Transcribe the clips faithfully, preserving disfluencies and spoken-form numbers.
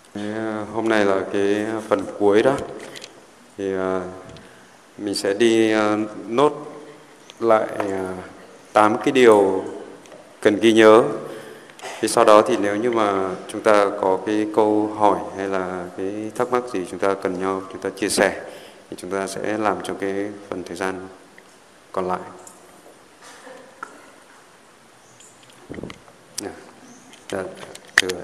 Thế, à, hôm nay là cái phần cuối đó, thì à, mình sẽ đi à, nốt lại à, tám cái điều cần ghi nhớ. Thì sau đó thì nếu như mà chúng ta có cái câu hỏi hay là cái thắc mắc gì chúng ta cần nhau chúng ta chia sẻ, thì chúng ta sẽ làm trong cái phần thời gian còn lại. Dạ, dạ, được rồi.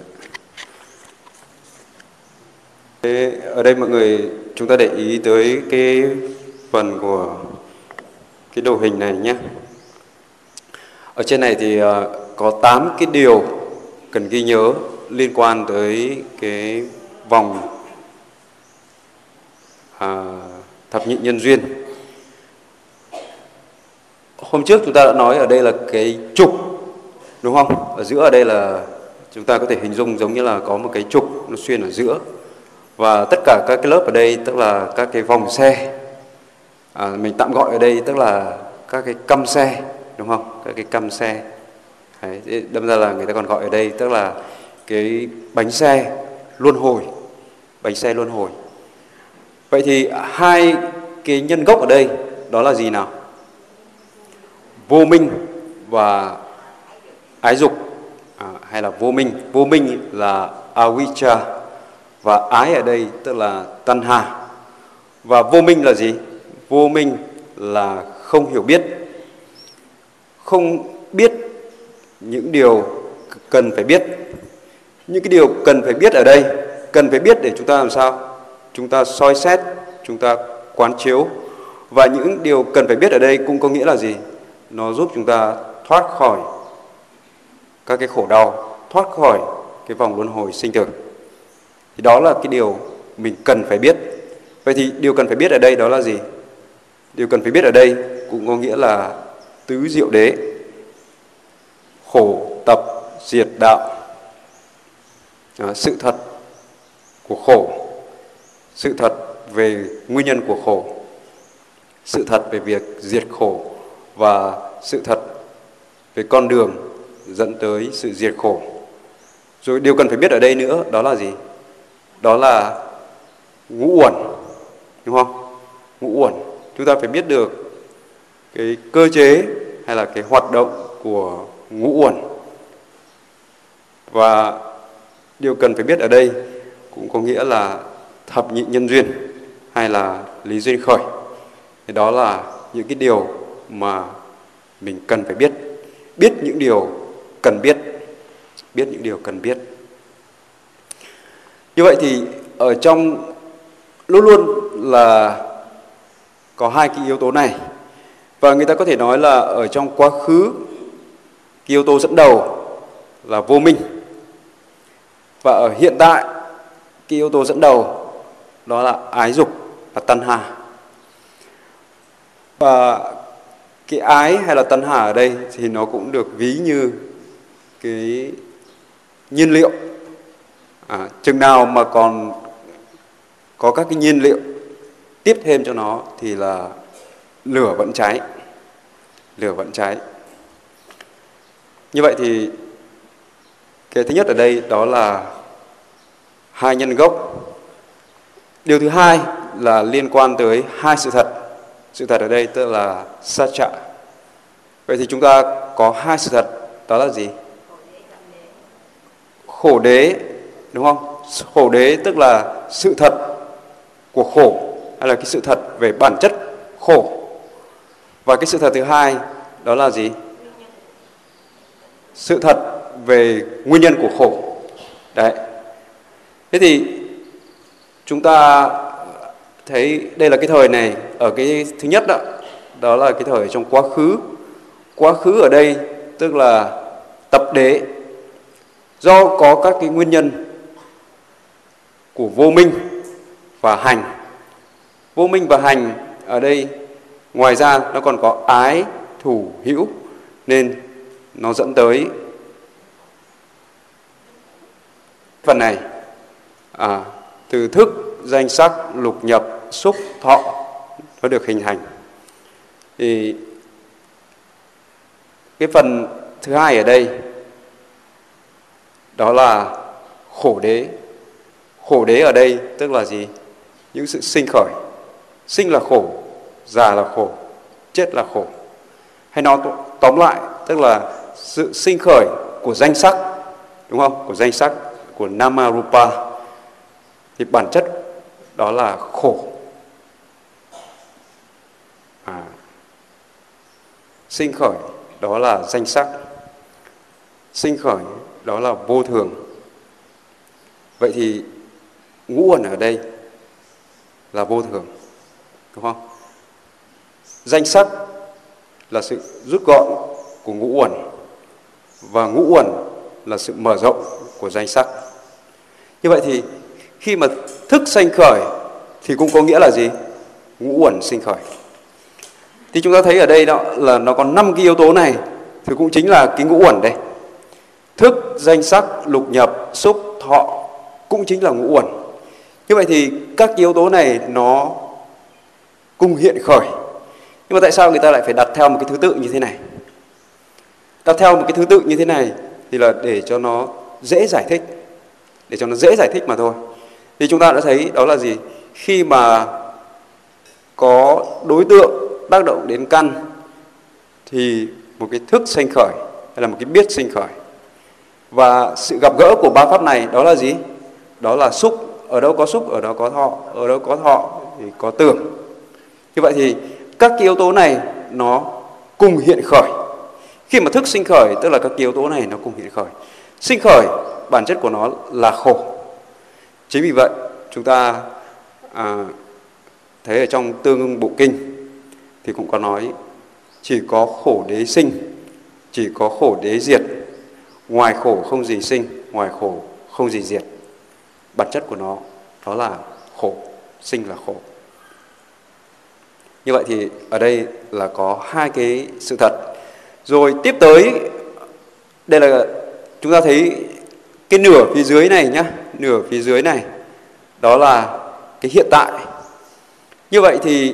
Thế ở đây mọi người chúng ta để ý tới cái phần của cái đồ hình này nhé. Ở trên này thì uh, có tám cái điều cần ghi nhớ liên quan tới cái vòng uh, thập nhị nhân duyên. Hôm trước chúng ta đã nói ở đây là cái trục, đúng không? Ở giữa ở đây là chúng ta có thể hình dung giống như là có một cái trục nó xuyên ở giữa. Và tất cả các cái lớp ở đây tức là các cái vòng xe, à, mình tạm gọi ở đây tức là các cái căm xe, đúng không? Các cái căm xe. Đấy, đâm ra là người ta còn gọi ở đây tức là cái bánh xe luân hồi, bánh xe luân hồi. Vậy thì hai cái nhân gốc ở đây đó là gì nào? Vô minh và ái dục, à, hay là vô minh. Vô minh là avijja và ái ở đây tức là tanha. Và vô minh là gì? Vô minh là không hiểu biết, không biết những điều cần phải biết. Những cái điều cần phải biết ở đây, cần phải biết để chúng ta làm sao? Chúng ta soi xét, chúng ta quán chiếu. Và những điều cần phải biết ở đây cũng có nghĩa là gì? Nó giúp chúng ta thoát khỏi các cái khổ đau, thoát khỏi cái vòng luân hồi sinh tử. Thì đó là cái điều mình cần phải biết. Vậy thì điều cần phải biết ở đây đó là gì? Điều cần phải biết ở đây cũng có nghĩa là tứ diệu đế, khổ tập diệt đạo. Đó, sự thật của khổ, sự thật về nguyên nhân của khổ, sự thật về việc diệt khổ và sự thật về con đường dẫn tới sự diệt khổ. Rồi điều cần phải biết ở đây nữa đó là gì? Đó là ngũ uẩn, đúng không? Ngũ uẩn, chúng ta phải biết được cái cơ chế hay là cái hoạt động của ngũ uẩn. Và điều cần phải biết ở đây cũng có nghĩa là thập nhị nhân duyên hay là lý duyên khởi. Thì đó là những cái điều mà mình cần phải biết. Biết những điều cần biết. Biết những điều cần biết. Như vậy thì ở trong luôn luôn là có hai cái yếu tố này. Và người ta có thể nói là ở trong quá khứ, cái yếu tố dẫn đầu là vô minh. Và ở hiện tại, cái yếu tố dẫn đầu đó là ái dục và tanha. Và cái ái hay là tanha ở đây thì nó cũng được ví như cái nhiên liệu. À, chừng nào mà còn có các cái nhiên liệu tiếp thêm cho nó thì là lửa vẫn cháy. Lửa vẫn cháy. Như vậy thì cái thứ nhất ở đây đó là hai nhân gốc. Điều thứ hai là liên quan tới hai sự thật. Sự thật ở đây tức là satcha. Vậy thì chúng ta có hai sự thật, đó là gì? Khổ đế, đúng không? Khổ đế tức là sự thật của khổ, hay là cái sự thật về bản chất khổ. Và cái sự thật thứ hai đó là gì? Sự thật về nguyên nhân của khổ. Đấy. Thế thì chúng ta thấy đây là cái thời này, ở cái thứ nhất đó, đó là cái thời trong quá khứ. Quá khứ ở đây tức là tập đế. Do có các cái nguyên nhân của vô minh và hành. Vô minh và hành ở đây ngoài ra nó còn có ái, thủ, hữu, nên nó dẫn tới phần này. À, từ thức, danh sắc, lục nhập, xúc, thọ nó được hình thành. Thì cái phần thứ hai ở đây đó là khổ đế. Khổ đế ở đây tức là gì? Những sự sinh khởi. Sinh là khổ, già là khổ, chết là khổ. Hay nói tóm lại tức là sự sinh khởi của danh sắc, đúng không? Của danh sắc, của Nama Rupa. Thì bản chất đó là khổ. À, sinh khởi đó là danh sắc, sinh khởi đó là vô thường. Vậy thì ngũ uẩn ở đây là vô thường, đúng không? Danh sắc là sự rút gọn của ngũ uẩn, và ngũ uẩn là sự mở rộng của danh sắc. Như vậy thì khi mà thức sanh khởi thì cũng có nghĩa là gì? Ngũ uẩn sinh khởi. Thì chúng ta thấy ở đây đó là nó có năm cái yếu tố này, thì cũng chính là cái ngũ uẩn đây. Thức, danh sắc, lục nhập, xúc, thọ cũng chính là ngũ uẩn. Như vậy thì các yếu tố này nó cùng hiện khởi. Nhưng mà tại sao người ta lại phải đặt theo một cái thứ tự như thế này? Đặt theo một cái thứ tự như thế này thì là để cho nó dễ giải thích, để cho nó dễ giải thích mà thôi. Thì chúng ta đã thấy đó là gì? Khi mà có đối tượng tác động đến căn thì một cái thức sanh khởi hay là một cái biết sinh khởi. Và sự gặp gỡ của ba pháp này đó là gì? Đó là xúc. Ở đâu có xúc, ở đó có thọ. Ở đâu có thọ thì có tưởng. Như vậy thì các cái yếu tố này nó cùng hiện khởi. Khi mà thức sinh khởi tức là các cái yếu tố này nó cùng hiện khởi. Sinh khởi bản chất của nó là khổ. Chính vì vậy chúng ta à, thấy ở trong Tương Ưng Bộ Kinh thì cũng có nói chỉ có khổ đế sinh, chỉ có khổ đế diệt. Ngoài khổ không gì sinh, ngoài khổ không gì diệt. Bản chất của nó đó là khổ, sinh là khổ. Như vậy thì ở đây là có hai cái sự thật. Rồi tiếp tới, đây là chúng ta thấy cái nửa phía dưới này nhá, nửa phía dưới này đó là cái hiện tại. Như vậy thì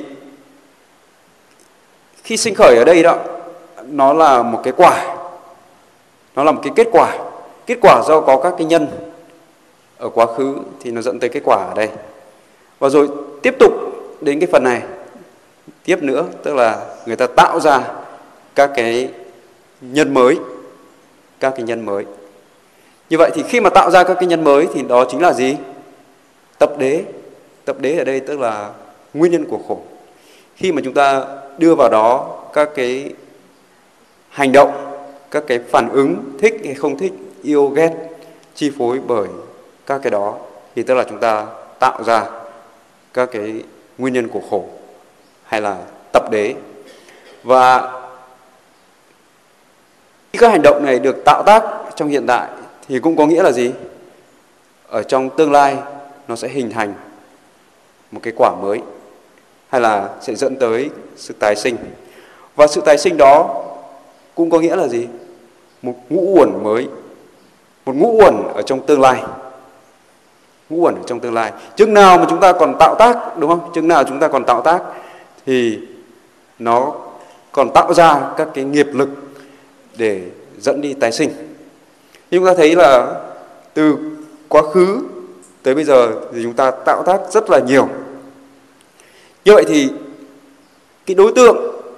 khi sinh khởi ở đây đó, nó là một cái quả, nó là một cái kết quả. Kết quả do có các cái nhân ở quá khứ thì nó dẫn tới cái quả ở đây. Và rồi tiếp tục đến cái phần này tiếp nữa, tức là người ta tạo ra các cái nhân mới, các cái nhân mới. Như vậy thì khi mà tạo ra các cái nhân mới thì đó chính là gì? Tập đế. Tập đế ở đây tức là nguyên nhân của khổ. Khi mà chúng ta đưa vào đó các cái hành động, các cái phản ứng thích hay không thích, yêu ghét, chi phối bởi các cái đó, thì tức là chúng ta tạo ra các cái nguyên nhân của khổ hay là tập đế. Và khi các hành động này được tạo tác trong hiện tại thì cũng có nghĩa là gì? Ở trong tương lai nó sẽ hình thành một cái quả mới, hay là sẽ dẫn tới sự tái sinh. Và sự tái sinh đó cũng có nghĩa là gì? Một ngũ uẩn mới, một ngũ uẩn ở trong tương lai. Ngũ uẩn ở trong tương lai. Chừng nào mà chúng ta còn tạo tác, đúng không? Chừng nào chúng ta còn tạo tác thì nó còn tạo ra các cái nghiệp lực để dẫn đi tái sinh. Nhưng chúng ta thấy là từ quá khứ tới bây giờ thì chúng ta tạo tác rất là nhiều. Như vậy thì cái đối tượng,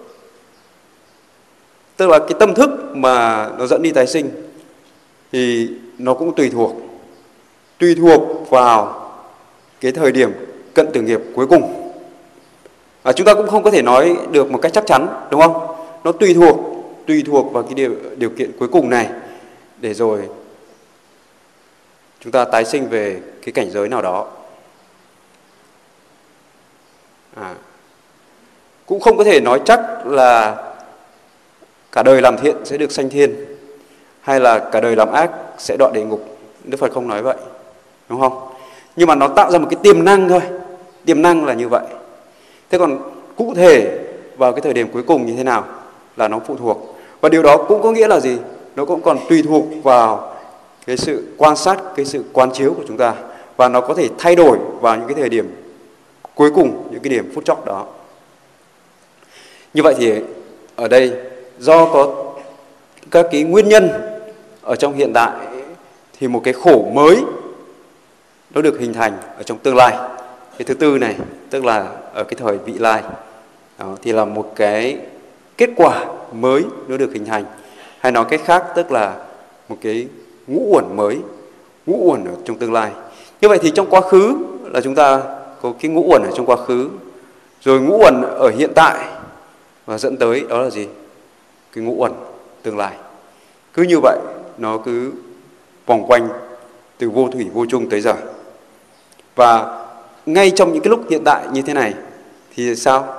tức là cái tâm thức mà nó dẫn đi tái sinh, thì nó cũng tùy thuộc tùy thuộc vào cái thời điểm cận tử nghiệp cuối cùng. À, chúng ta cũng không có thể nói được một cách chắc chắn, đúng không? Nó tùy thuộc tùy thuộc vào cái điều, điều kiện cuối cùng này để rồi chúng ta tái sinh về cái cảnh giới nào đó. À, cũng không có thể nói chắc là cả đời làm thiện sẽ được sanh thiên, hay là cả đời làm ác sẽ đọa địa ngục. Đức Phật không nói vậy, đúng không? Nhưng mà nó tạo ra một cái tiềm năng thôi. Tiềm năng là như vậy. Thế còn cụ thể vào cái thời điểm cuối cùng như thế nào là nó phụ thuộc. Và điều đó cũng có nghĩa là gì? Nó cũng còn tùy thuộc vào cái sự quan sát, cái sự quán chiếu của chúng ta. Và nó có thể thay đổi vào những cái thời điểm cuối cùng, những cái điểm phút chót đó. Như vậy thì ở đây do có các cái nguyên nhân ở trong hiện tại thì một cái khổ mới nó được hình thành ở trong tương lai. Cái thứ tư này tức là ở cái thời vị lai. Đó, thì là một cái kết quả mới nó được hình thành. Hay nói cách khác tức là một cái ngũ uẩn mới, ngũ uẩn ở trong tương lai. Như vậy thì trong quá khứ là chúng ta có cái ngũ uẩn ở trong quá khứ, rồi ngũ uẩn ở hiện tại, và dẫn tới đó là gì? Cái ngũ uẩn tương lai. Cứ như vậy nó cứ vòng quanh từ vô thủy vô chung tới giờ. Và ngay trong những cái lúc hiện tại như thế này thì sao?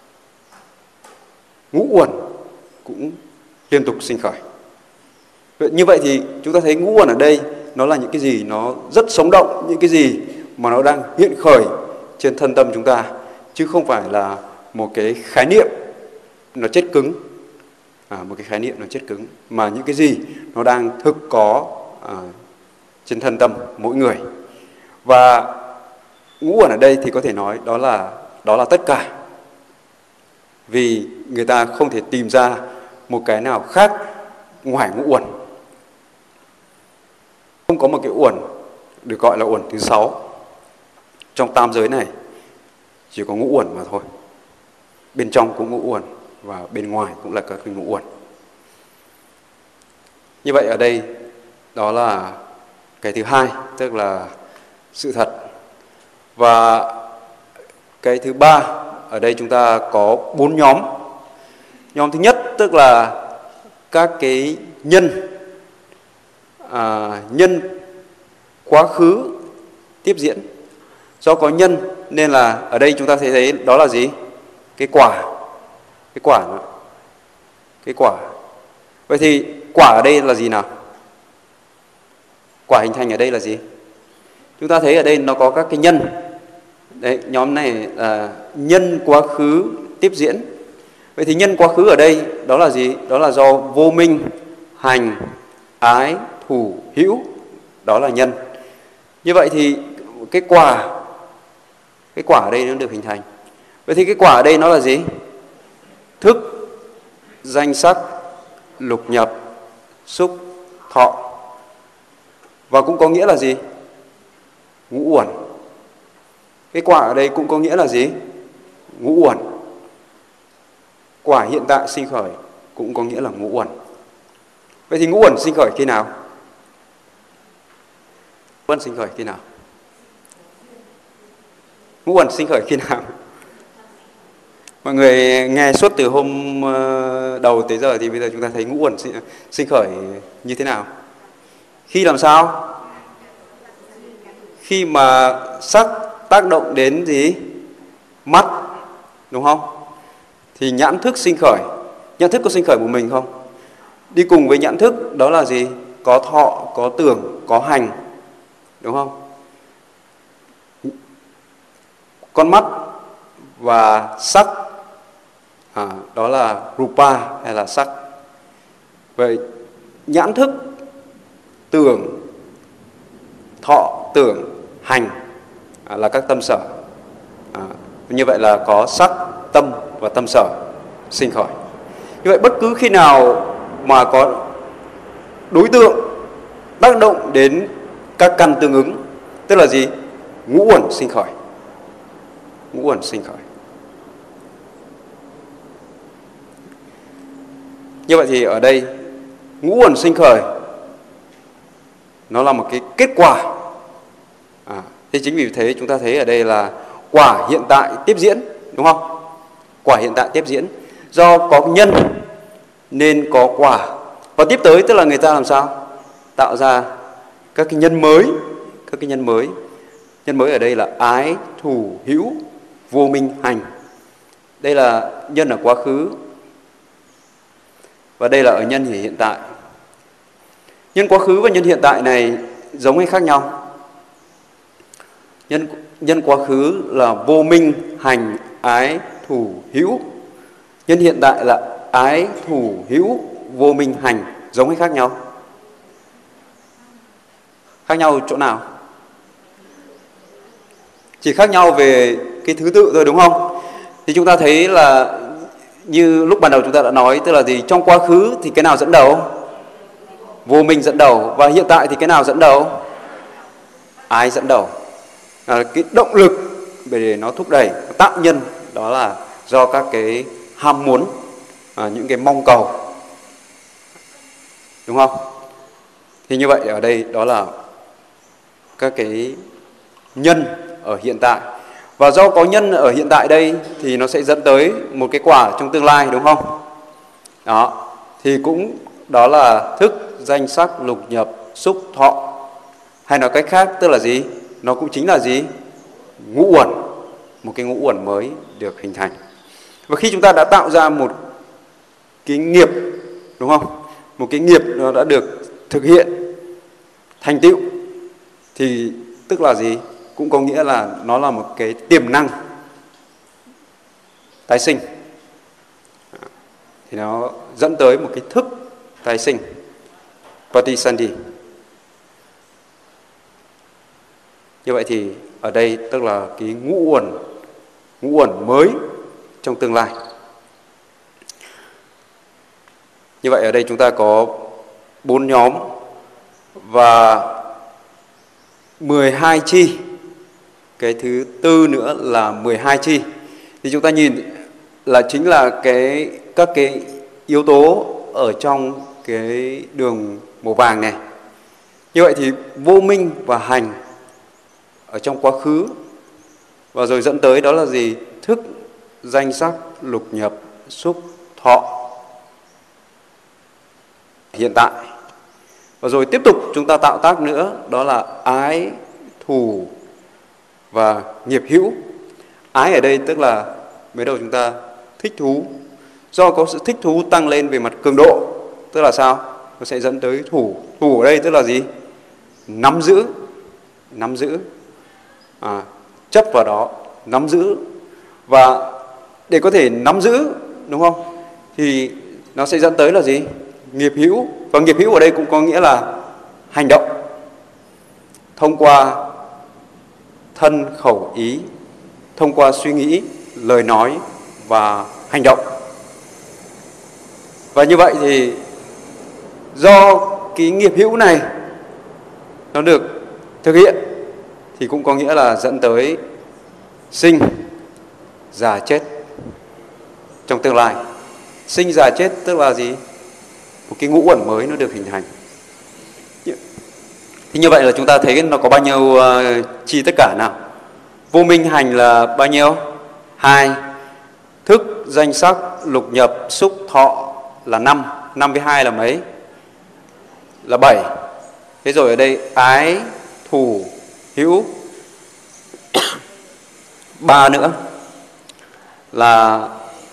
Ngũ uẩn cũng liên tục sinh khởi. Vậy, như vậy thì chúng ta thấy ngũ uẩn ở đây nó là những cái gì nó rất sống động, những cái gì mà nó đang hiện khởi trên thân tâm chúng ta, chứ không phải là một cái khái niệm nó chết cứng, à, một cái khái niệm nó chết cứng, mà những cái gì nó đang thực có à, trên thân tâm mỗi người. Và ngũ uẩn ở đây thì có thể nói đó là đó là tất cả, vì người ta không thể tìm ra một cái nào khác ngoài ngũ uẩn. Không có một cái uẩn được gọi là uẩn thứ sáu trong tam giới này, chỉ có ngũ uẩn mà thôi. Bên trong cũng ngũ uẩn và bên ngoài cũng là các cái ngũ uẩn. Như vậy ở đây đó là cái thứ hai, tức là sự thật. Và cái thứ ba ở đây chúng ta có bốn nhóm. Nhóm thứ nhất tức là các cái nhân à, nhân quá khứ tiếp diễn. Do có nhân nên là ở đây chúng ta thấy thấy đó là gì? Cái quả. Cái quả đó. Cái quả. Vậy thì quả ở đây là gì nào? Quả hình thành ở đây là gì? Chúng ta thấy ở đây nó có các cái nhân. Đấy, nhóm này là nhân quá khứ tiếp diễn. Vậy thì nhân quá khứ ở đây đó là gì? Đó là do vô minh, hành, ái, thủ, hữu. Đó là nhân. Như vậy thì cái quả, cái quả ở đây nó được hình thành. Vậy thì cái quả ở đây nó là gì? Thức, danh sắc, lục nhập, xúc, thọ. Và cũng có nghĩa là gì? Ngũ uẩn. Cái quả ở đây cũng có nghĩa là gì? Ngũ uẩn. Quả hiện tại sinh khởi cũng có nghĩa là ngũ uẩn. Vậy thì ngũ uẩn sinh khởi khi nào? Ngũ uẩn sinh khởi khi nào? Ngũ uẩn sinh khởi khi nào? Mọi người nghe suốt từ hôm đầu tới giờ thì bây giờ chúng ta thấy ngũ uẩn sinh khởi như thế nào? Khi làm sao? Khi mà sắc tác động đến gì? Mắt, đúng không? Thì nhãn thức sinh khởi. Nhãn thức có sinh khởi một mình không? Đi cùng với nhãn thức đó là gì? Có thọ, có tưởng, có hành, đúng không? Con mắt và sắc, à, đó là rupa hay là sắc. Vậy nhãn thức, tưởng, thọ, tưởng, hành à, là các tâm sở. À, như vậy là có sắc, tâm và tâm sở sinh khởi. Như vậy bất cứ khi nào mà có đối tượng tác động đến các căn tương ứng, tức là gì? Ngũ uẩn sinh khởi. Ngũ uẩn sinh khởi. Như vậy thì ở đây ngũ uẩn sinh khởi nó là một cái kết quả. À, thế chính vì thế chúng ta thấy ở đây là quả hiện tại tiếp diễn, đúng không? Quả hiện tại tiếp diễn. Do có nhân nên có quả. Và tiếp tới tức là người ta làm sao? Tạo ra các cái nhân mới. Các cái nhân mới. Nhân mới ở đây là ái, thủ, hữu, vô minh, hành. Đây là nhân ở quá khứ. Và đây là ở nhân hiện tại. Nhân quá khứ và nhân hiện tại này giống hay khác nhau? Nhân, nhân quá khứ là vô minh, hành, ái, thủ, hữu. Nhân hiện tại là ái, thủ, hữu, vô minh, hành. Giống hay khác nhau? Khác nhau chỗ nào? Chỉ khác nhau về cái thứ tự thôi, đúng không? Thì chúng ta thấy là như lúc ban đầu chúng ta đã nói, tức là gì? Trong quá khứ thì cái nào dẫn đầu? Vô minh dẫn đầu. Và hiện tại thì cái nào dẫn đầu? Ái dẫn đầu. là cái động lực để nó thúc đẩy, nó tạo nhân, đó là do các cái ham muốn, à, những cái mong cầu, đúng không? Thì như vậy ở đây đó là các cái nhân ở hiện tại. Và do có nhân ở hiện tại đây thì nó sẽ dẫn tới một cái quả trong tương lai, đúng không? Đó, thì cũng đó là thức, danh sắc, lục nhập, xúc, thọ. Hay nói cách khác tức là gì? Nó cũng chính là gì? Ngũ uẩn, một cái ngũ uẩn mới được hình thành. Và khi chúng ta đã tạo ra một cái nghiệp, đúng không? Một cái nghiệp nó đã được thực hiện, thành tựu, thì tức là gì? Cũng có nghĩa là nó là một cái tiềm năng tái sinh. Thì nó dẫn tới một cái thức tái sinh, Patisandhi. Như vậy thì ở đây tức là cái ngũ uẩn, ngũ uẩn mới trong tương lai. Như vậy ở đây chúng ta có bốn nhóm và mười hai chi. Cái thứ tư nữa là mười hai chi. Thì chúng ta nhìn là chính là cái các cái yếu tố ở trong cái đường màu vàng này. Như vậy thì vô minh và hành ở trong quá khứ, và rồi dẫn tới đó là gì? Thức, danh sắc, lục nhập, xúc, thọ hiện tại. Và rồi tiếp tục chúng ta tạo tác nữa, đó là ái, thù và nghiệp hữu. Ái ở đây tức là mới đầu chúng ta thích thú. Do có sự thích thú tăng lên về mặt cường độ, tức là sao? Nó sẽ dẫn tới thủ. Thủ ở đây tức là gì? Nắm giữ. Nắm giữ. À, chấp vào đó, nắm giữ. Và để có thể nắm giữ, đúng không? Thì nó sẽ dẫn tới là gì? Nghiệp hữu. Và nghiệp hữu ở đây cũng có nghĩa là hành động. Thông qua thân, khẩu, ý, thông qua suy nghĩ, lời nói và hành động. Và như vậy thì do cái nghiệp hữu này nó được thực hiện thì cũng có nghĩa là dẫn tới sinh, già, chết trong tương lai. Sinh, già, chết tức là gì? Một cái ngũ uẩn mới nó được hình thành. Thì như vậy là chúng ta thấy nó có bao nhiêu uh, chi tất cả nào? Vô minh hành là bao nhiêu? Hai. Thức, danh sắc, lục nhập, xúc, thọ là năm. Năm với hai là mấy? Là bảy. Thế rồi ở đây ái, thù, hữu ba nữa là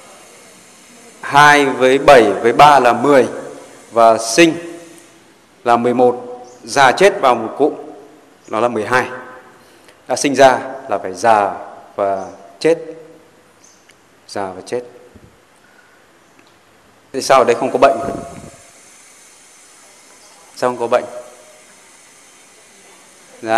hai với bảy với ba là mười. Và sinh là mười một. Già chết vào một cụm, nó là mười hai. Đã sinh ra là phải già và chết. Già và chết. Thế sao ở đây không có bệnh? Sao không có bệnh? Dạ.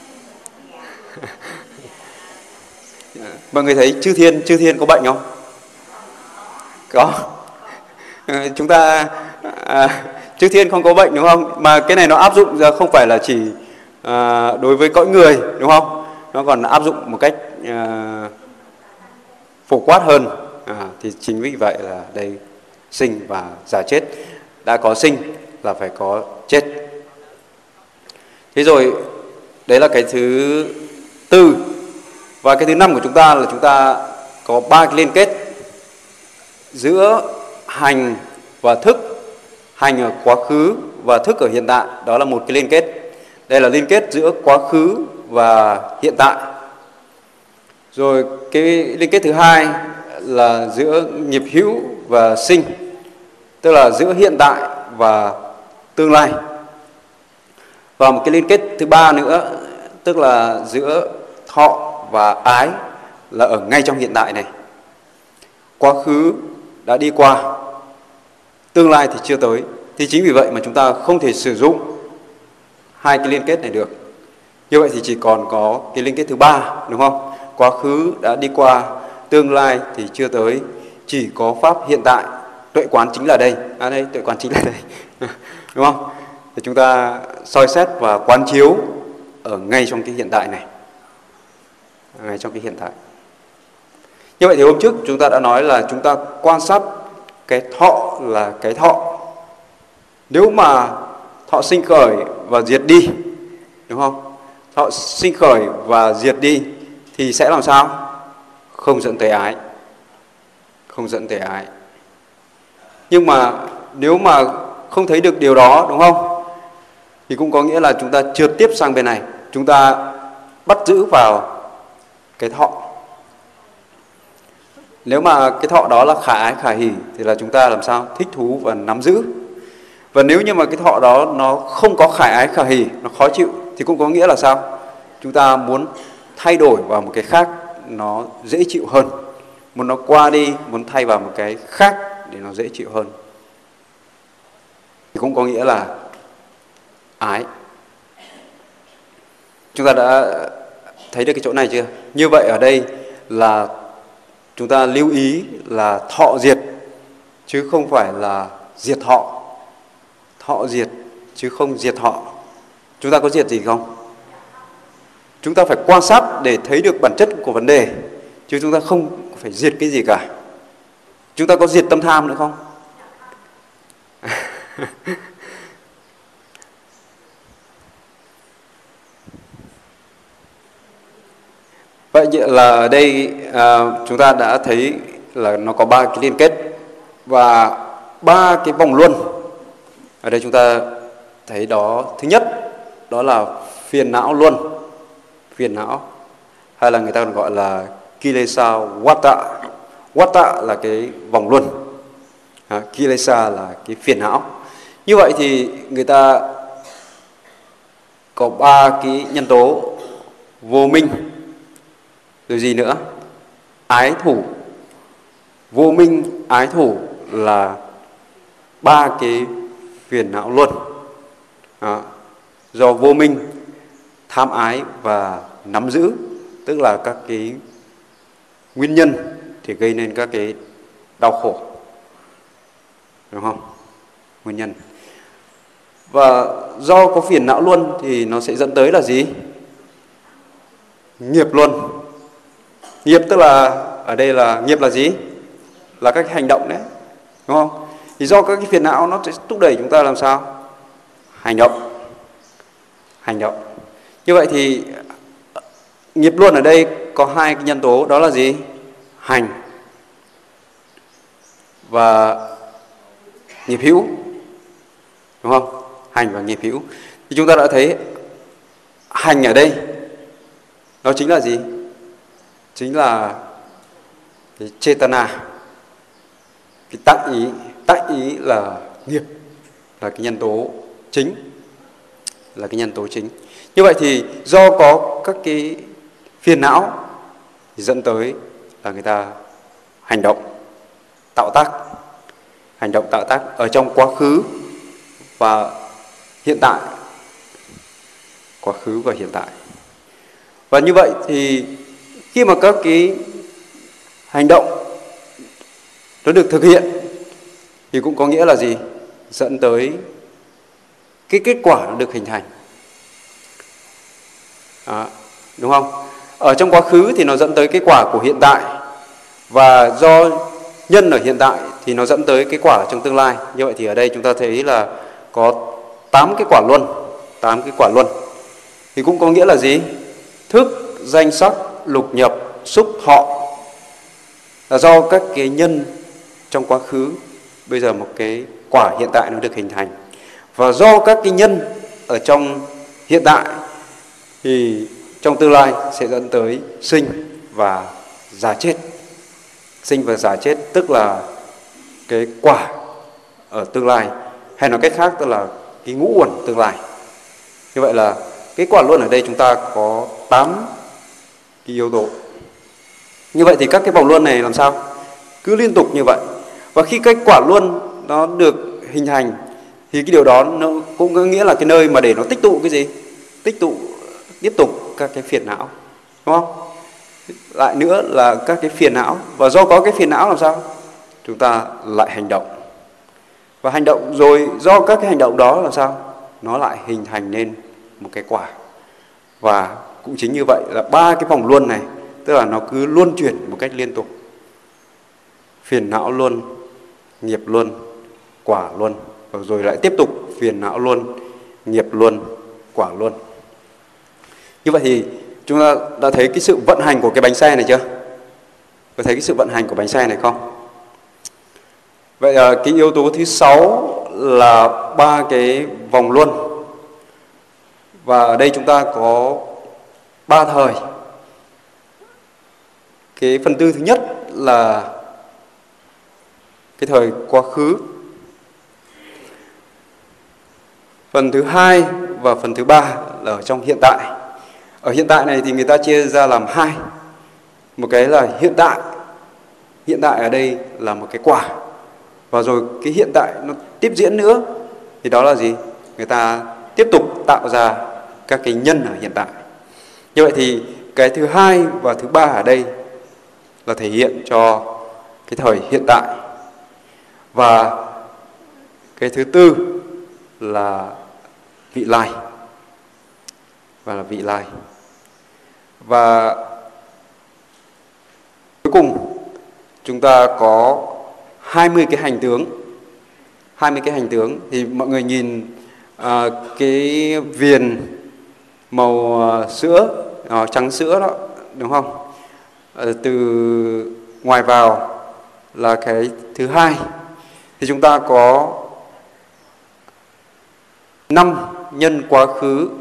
Mọi người thấy chư thiên, chư thiên có bệnh không? Có. Chúng ta à, chư thiên không có bệnh, đúng không? Mà cái này nó áp dụng ra không phải là chỉ à, đối với cõi người, đúng không? Nó còn áp dụng một cách à, phổ quát hơn. À, thì chính vì vậy là đây sinh và già chết. Đã có sinh là phải có chết. Thế rồi đấy là cái thứ tư. Và cái thứ năm của chúng ta là chúng ta có ba cái liên kết giữa hành và thức. Hành ở quá khứ và thức ở hiện tại, đó là một cái liên kết. Đây là liên kết giữa quá khứ và hiện tại. Rồi cái liên kết thứ hai là giữa nghiệp hữu và sinh, tức là giữa hiện tại và tương lai. Và một cái liên kết thứ ba nữa, tức là giữa thọ và ái, là ở ngay trong hiện tại này. Quá khứ đã đi qua, tương lai thì chưa tới. Thì chính vì vậy mà chúng ta không thể sử dụng hai cái liên kết này được. Như vậy thì chỉ còn có cái liên kết thứ ba, đúng không? Quá khứ đã đi qua, tương lai thì chưa tới. Chỉ có pháp hiện tại, tuệ quán chính là đây. À đây, tuệ quán chính là đây. Đúng không? Thì chúng ta soi xét và quán chiếu ở ngay trong cái hiện tại này. ngay trong cái hiện tại. Như vậy thì hôm trước chúng ta đã nói là chúng ta quan sát cái thọ là cái thọ. Nếu mà thọ sinh khởi và diệt đi, đúng không? Thọ sinh khởi và diệt đi thì sẽ làm sao? Không dẫn tới ái. Không dẫn tới ái. Nhưng mà nếu mà không thấy được điều đó, đúng không? Thì cũng có nghĩa là chúng ta trượt tiếp sang bên này. Chúng ta bắt giữ vào cái thọ. Nếu mà cái thọ đó là khả ái khả hỷ thì là chúng ta làm sao? Thích thú và nắm giữ. Và nếu như mà cái thọ đó nó không có khả ái khả hỷ, nó khó chịu thì cũng có nghĩa là sao? Chúng ta muốn thay đổi vào một cái khác nó dễ chịu hơn. Muốn nó qua đi, muốn thay vào một cái khác để nó dễ chịu hơn. Thì cũng có nghĩa là ái. Chúng ta đã thấy được cái chỗ này chưa? Như vậy ở đây là chúng ta lưu ý là thọ diệt chứ không phải là diệt thọ. Thọ diệt chứ không diệt thọ. Chúng ta có diệt gì không? Chúng ta phải quan sát để thấy được bản chất của vấn đề, chứ chúng ta không phải diệt cái gì cả. Chúng ta có diệt tâm tham nữa không? Vậy là ở đây à, chúng ta đã thấy là nó có ba cái liên kết và ba cái vòng luân. Ở đây chúng ta thấy đó, thứ nhất đó là phiền não luân, phiền não, hay là người ta còn gọi là Kilesa Wata. Wata là cái vòng luân, à, Kilesa là cái phiền não. Như vậy thì người ta có ba cái nhân tố: vô minh, rồi gì nữa? Ái thủ. Vô minh, ái thủ là ba cái phiền não luân. À, do vô minh, tham ái và nắm giữ, tức là các cái nguyên nhân thì gây nên các cái đau khổ, đúng không? Nguyên nhân. Và do có phiền não luân thì nó sẽ dẫn tới là gì? Nghiệp luân. Nghiệp tức là, ở đây là nghiệp là gì? Là các cái hành động đấy, đúng không? Thì do các cái phiền não nó sẽ thúc đẩy chúng ta làm sao? Hành động. Hành động. Như vậy thì nghiệp luân ở đây có hai cái nhân tố, đó là gì? Hành và nghiệp hữu, đúng không? Hành và nghiệp hữu. Thì chúng ta đã thấy hành ở đây nó chính là gì? Chính là cái chetana, cái tác ý. Tác ý là nghiệp, là cái nhân tố chính, là cái nhân tố chính. Như vậy thì do có các cái phiền não thì dẫn tới là người ta hành động, tạo tác. Hành động tạo tác ở trong quá khứ và hiện tại. Quá khứ và hiện tại. Và như vậy thì khi mà các cái hành động nó được thực hiện thì cũng có nghĩa là gì? Dẫn tới cái kết quả nó được hình thành. À, đúng không? Ở trong quá khứ thì nó dẫn tới kết quả của hiện tại, và do nhân ở hiện tại thì nó dẫn tới kết quả trong tương lai. Như vậy thì ở đây chúng ta thấy là có tám cái quả luân, tám cái quả luân. Thì cũng có nghĩa là gì? Thức, danh sắc, lục nhập, xúc, thọ, là do các cái nhân trong quá khứ, bây giờ một cái quả hiện tại nó được hình thành. Và do các cái nhân ở trong hiện tại thì trong tương lai sẽ dẫn tới sinh và già chết. Sinh và già chết tức là cái quả ở tương lai, hay nói cách khác tức là cái ngũ uẩn tương lai. Như vậy là cái quả luân ở đây chúng ta có tám cái yếu tố. Như vậy thì các cái vòng luân này làm sao? Cứ liên tục như vậy. Và khi cái quả luân nó được hình thành thì cái điều đó nó cũng có nghĩa là cái nơi mà để nó tích tụ cái gì? Tích tụ tiếp tục các cái phiền não, đúng không? Lại nữa là các cái phiền não. Và do có cái phiền não làm sao? Chúng ta lại hành động. Và hành động rồi do các cái hành động đó làm sao? Nó lại hình thành nên một cái quả. Và cũng chính như vậy là ba cái vòng luân này tức là nó cứ luân chuyển một cách liên tục. Phiền não luân, nghiệp luân, quả luân, rồi lại tiếp tục phiền não luân, nghiệp luân, quả luân. Như vậy thì chúng ta đã thấy cái sự vận hành của cái bánh xe này chưa? Có thấy cái sự vận hành của bánh xe này không? Vậy cái yếu tố thứ sáu là ba cái vòng luân. Và ở đây chúng ta có ba thời. Cái phần tư thứ nhất là cái thời quá khứ. Phần thứ hai và phần thứ ba là ở trong hiện tại. Ở hiện tại này thì người ta chia ra làm hai. Một cái là hiện tại. Hiện tại ở đây là một cái quả. Và rồi cái hiện tại nó tiếp diễn nữa. Thì đó là gì? Người ta tiếp tục tạo ra các cái nhân ở hiện tại. Như vậy thì cái thứ hai và thứ ba ở đây là thể hiện cho cái thời hiện tại. Và cái thứ tư là vị lai. Và là vị lai. Và cuối cùng chúng ta có hai mươi cái hành tướng. hai mươi cái hành tướng thì mọi người nhìn à, cái viền màu sữa, à, trắng sữa đó, đúng không? À, từ ngoài vào là cái thứ hai. Thì chúng ta có năm nhân quá khứ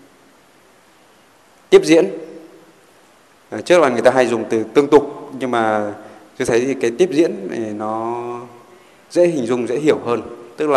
tiếp diễn. À, trước là người ta hay dùng từ tương tục, nhưng mà tôi thấy thì cái tiếp diễn này nó dễ hình dung, dễ hiểu hơn.